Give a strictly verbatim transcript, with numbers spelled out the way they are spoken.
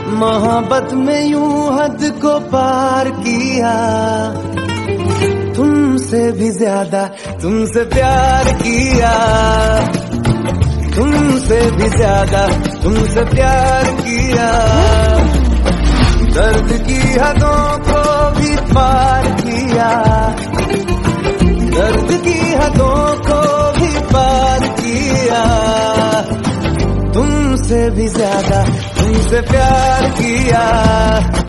मोहब्बत में यूं हद को पार किया, तुमसे भी ज्यादा तुमसे प्यार किया, तुमसे भी ज्यादा तुमसे प्यार किया। दर्द की हदों को भी पार किया, दर्द की हदों को भी पार किया, तुमसे भी ज्यादा तुमसे प्यार किया।